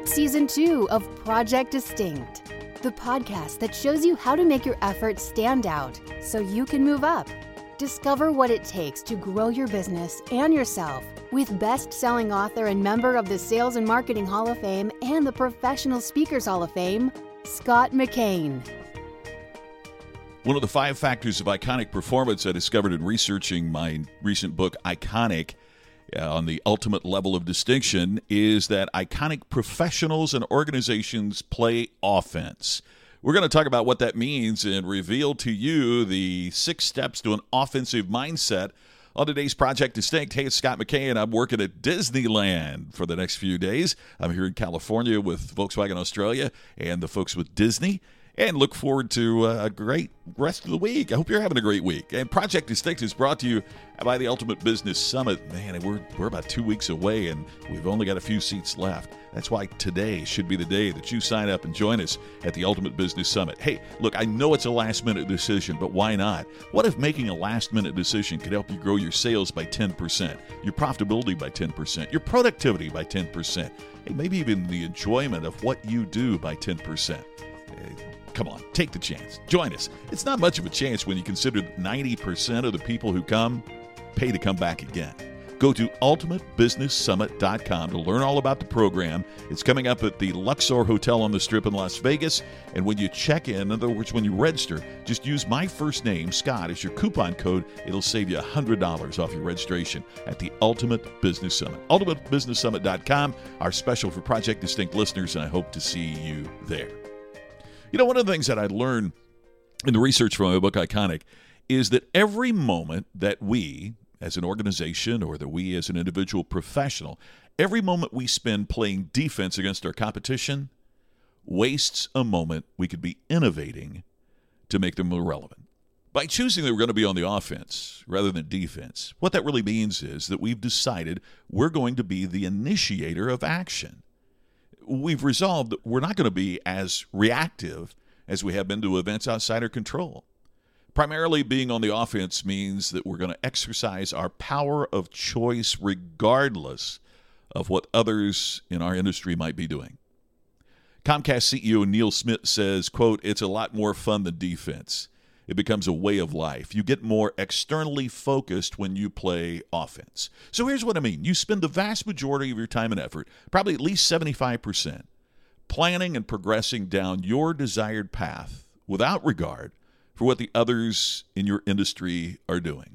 It's Season 2 of Project Distinct, the podcast that shows you how to make your efforts stand out so you can move up. Discover what it takes to grow your business and yourself with best-selling author and member of the Sales and Marketing Hall of Fame and the Professional Speakers Hall of Fame, Scott McKain. One of the 5 factors of iconic performance I discovered in researching my recent book, Iconic, on the ultimate level of distinction, is that iconic professionals and organizations play offense. We're going to talk about what that means and reveal to you the 6 steps to an offensive mindset on today's Project Distinct. Hey, it's Scott McKain. I'm working at Disneyland for the next few days. I'm here in California with Volkswagen Australia and the folks with Disney, and look forward to a great rest of the week. I hope you're having a great week. And Project Distinct is brought to you by the Ultimate Business Summit. Man, we're about 2 weeks away, and we've only got a few seats left. That's why today should be the day that you sign up and join us at the Ultimate Business Summit. Hey, look, I know it's a last-minute decision, but why not? What if making a last-minute decision could help you grow your sales by 10%, your profitability by 10%, your productivity by 10%, hey, maybe even the enjoyment of what you do by 10%? Come on, take the chance. Join us. It's not much of a chance when you consider that 90% of the people who come pay to come back again. Go to ultimatebusinesssummit.com to learn all about the program. It's coming up at the Luxor Hotel on the Strip in Las Vegas. And when you check in other words, when you register, just use my first name, Scott, as your coupon code. It'll save you $100 off your registration at the Ultimate Business Summit. ultimatebusinesssummit.com, our special for Project Distinct listeners, and I hope to see you there. You know, one of the things that I learned in the research for my book, Iconic, is that every moment that we, as an organization, or that we as an individual professional, every moment we spend playing defense against our competition wastes a moment we could be innovating to make them more relevant. By choosing that we're going to be on the offense rather than defense, what that really means is that we've decided we're going to be the initiator of action. We've resolved that we're not going to be as reactive as we have been to events outside our control. Primarily being on the offense means that we're going to exercise our power of choice regardless of what others in our industry might be doing. Comcast CEO Neil Smith says, quote, "It's a lot more fun than defense. It becomes a way of life. You get more externally focused when you play offense." So here's what I mean. You spend the vast majority of your time and effort, probably at least 75%, planning and progressing down your desired path without regard for what the others in your industry are doing.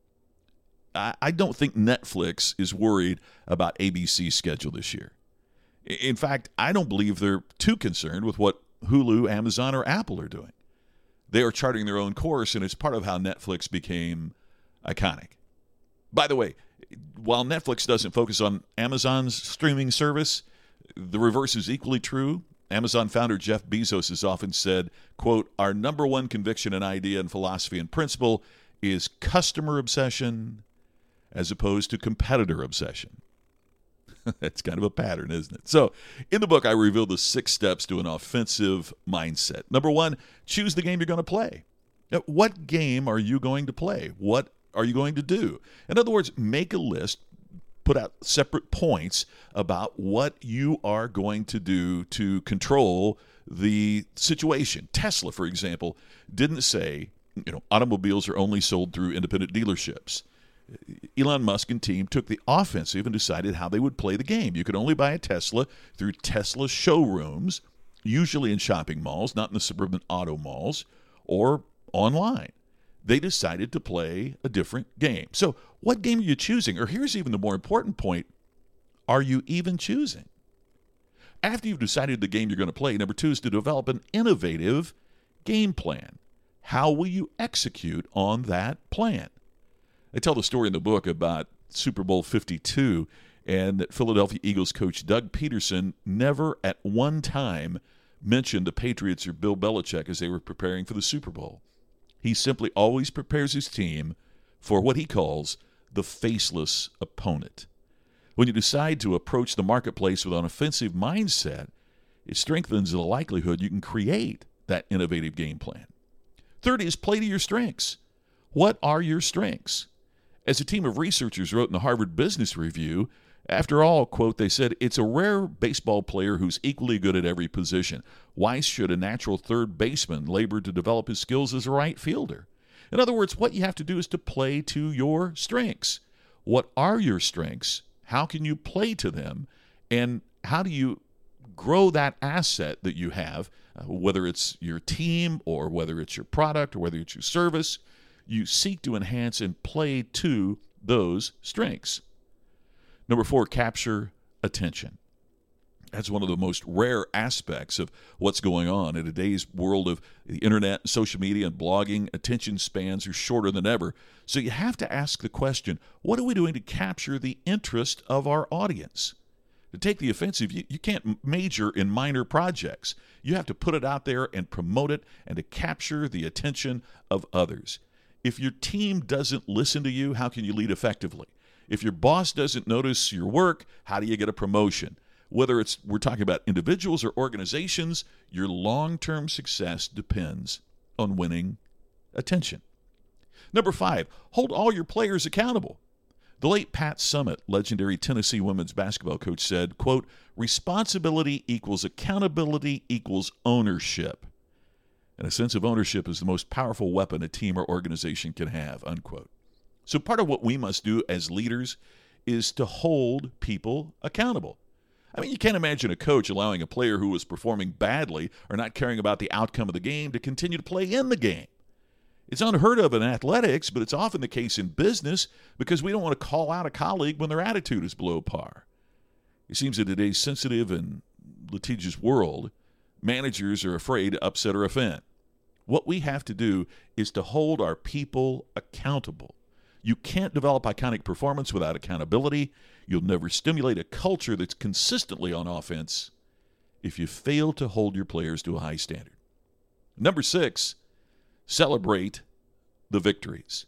I don't think Netflix is worried about ABC's schedule this year. In fact, I don't believe they're too concerned with what Hulu, Amazon, or Apple are doing. They are charting their own course, and it's part of how Netflix became iconic. By the way, while Netflix doesn't focus on Amazon's streaming service, the reverse is equally true. Amazon founder Jeff Bezos has often said, quote, "Our number one conviction and idea and philosophy and principle is customer obsession as opposed to competitor obsession." That's kind of a pattern, isn't it? So, in the book, I reveal the 6 steps to an offensive mindset. Number 1, choose the game you're going to play. Now, what game are you going to play? What are you going to do? In other words, make a list, put out separate points about what you are going to do to control the situation. Tesla, for example, didn't say, automobiles are only sold through independent dealerships. Elon Musk and team took the offensive and decided how they would play the game. You could only buy a Tesla through Tesla showrooms, usually in shopping malls, not in the suburban auto malls, or online. They decided to play a different game. So what game are you choosing? Or here's even the more important point. Are you even choosing? After you've decided the game you're going to play, number 2 is to develop an innovative game plan. How will you execute on that plan? I tell the story in the book about Super Bowl 52 and that Philadelphia Eagles coach Doug Peterson never at one time mentioned the Patriots or Bill Belichick as they were preparing for the Super Bowl. He simply always prepares his team for what he calls the faceless opponent. When you decide to approach the marketplace with an offensive mindset, it strengthens the likelihood you can create that innovative game plan. Third is play to your strengths. What are your strengths? As a team of researchers wrote in the Harvard Business Review, After all, quote, they said, it's a rare baseball player who's equally good at every position. Why should a natural third baseman labor to develop his skills as a right fielder? In other words, what you have to do is to play to your strengths. What are your strengths? How can you play to them? And how do you grow that asset that you have, whether it's your team or whether it's your product or whether it's your service? You seek to enhance and play to those strengths. Number 4, capture attention. That's one of the most rare aspects of what's going on. In today's world of the internet, social media, and blogging, attention spans are shorter than ever. So you have to ask the question, what are we doing to capture the interest of our audience? To take the offensive, you can't major in minor projects. You have to put it out there and promote it and to capture the attention of others. If your team doesn't listen to you, how can you lead effectively? If your boss doesn't notice your work, how do you get a promotion? Whether we're talking about individuals or organizations, your long-term success depends on winning attention. Number 5, hold all your players accountable. The late Pat Summitt, legendary Tennessee women's basketball coach, said, quote, responsibility equals accountability equals ownership. And a sense of ownership is the most powerful weapon a team or organization can have, unquote. So part of what we must do as leaders is to hold people accountable. I mean, you can't imagine a coach allowing a player who was performing badly or not caring about the outcome of the game to continue to play in the game. It's unheard of in athletics, but it's often the case in business because we don't want to call out a colleague when their attitude is below par. It seems in today's sensitive and litigious world, managers are afraid to upset or offend. What we have to do is to hold our people accountable. You can't develop iconic performance without accountability. You'll never stimulate a culture that's consistently on offense if you fail to hold your players to a high standard. Number 6, celebrate the victories.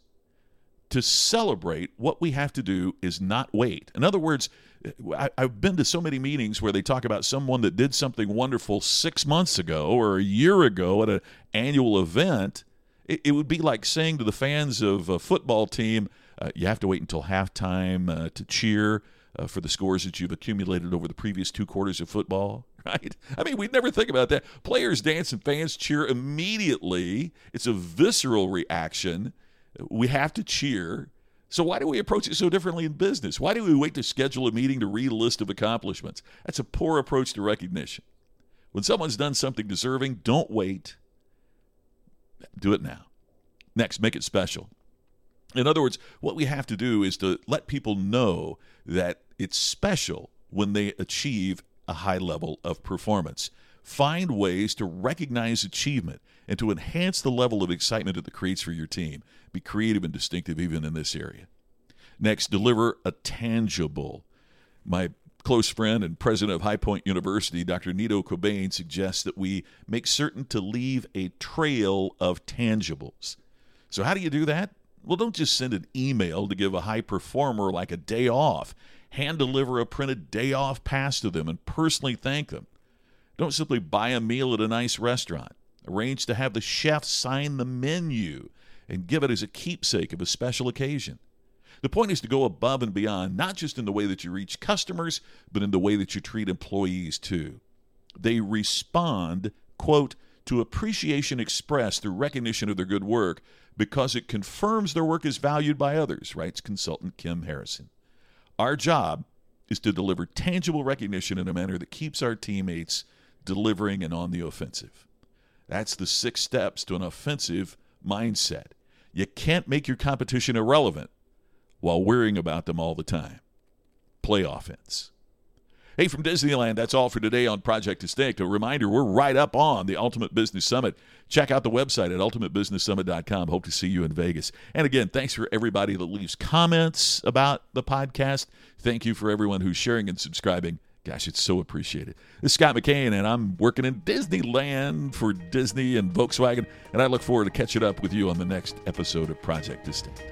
To celebrate, what we have to do is not wait. In other words, I've been to so many meetings where they talk about someone that did something wonderful 6 months ago or a year ago at an annual event. It would be like saying to the fans of a football team, you have to wait until halftime to cheer for the scores that you've accumulated over the previous 2 quarters of football, right? I mean, we'd never think about that. Players dance and fans cheer immediately. It's a visceral reaction. We have to cheer. So why do we approach it so differently in business? Why do we wait to schedule a meeting to read a list of accomplishments? That's a poor approach to recognition. When someone's done something deserving, don't wait. Do it now. Next, make it special. In other words, what we have to do is to let people know that it's special when they achieve a high level of performance. Find ways to recognize achievement and to enhance the level of excitement that it creates for your team. Be creative and distinctive even in this area. Next, deliver a tangible. My close friend and president of High Point University, Dr. Nito Cobain, suggests that we make certain to leave a trail of tangibles. So how do you do that? Well, don't just send an email to give a high performer like a day off. Hand deliver a printed day off pass to them and personally thank them. Don't simply buy a meal at a nice restaurant. Arrange to have the chef sign the menu and give it as a keepsake of a special occasion. The point is to go above and beyond, not just in the way that you reach customers, but in the way that you treat employees too. They respond, quote, to appreciation expressed through recognition of their good work because it confirms their work is valued by others, writes consultant Kim Harrison. Our job is to deliver tangible recognition in a manner that keeps our teammates delivering and on the offensive. That's the 6 steps to an offensive mindset. You can't make your competition irrelevant while worrying about them all the time. Play offense. Hey, from Disneyland, that's all for today on Project Distinct. A reminder, we're right up on the Ultimate Business Summit. Check out the website at ultimatebusinesssummit.com. Hope to see you in Vegas. And again, thanks for everybody that leaves comments about the podcast. Thank you for everyone who's sharing and subscribing. Gosh, it's so appreciated. This is Scott McKain, and I'm working in Disneyland for Disney and Volkswagen, and I look forward to catching up with you on the next episode of Project Distinct.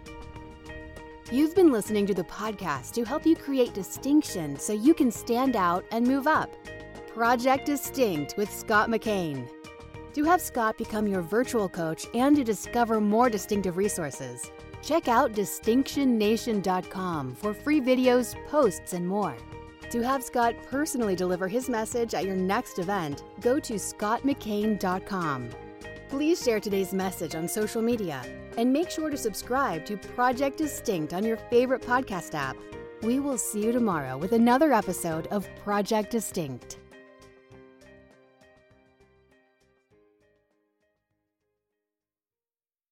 You've been listening to the podcast to help you create distinction so you can stand out and move up. Project Distinct with Scott McKain. To have Scott become your virtual coach and to discover more distinctive resources, Check out DistinctionNation.com for free videos, posts, and more. To have Scott personally deliver his message at your next event, go to scottmccain.com. Please share today's message on social media and make sure to subscribe to Project Distinct on your favorite podcast app. We will see you tomorrow with another episode of Project Distinct.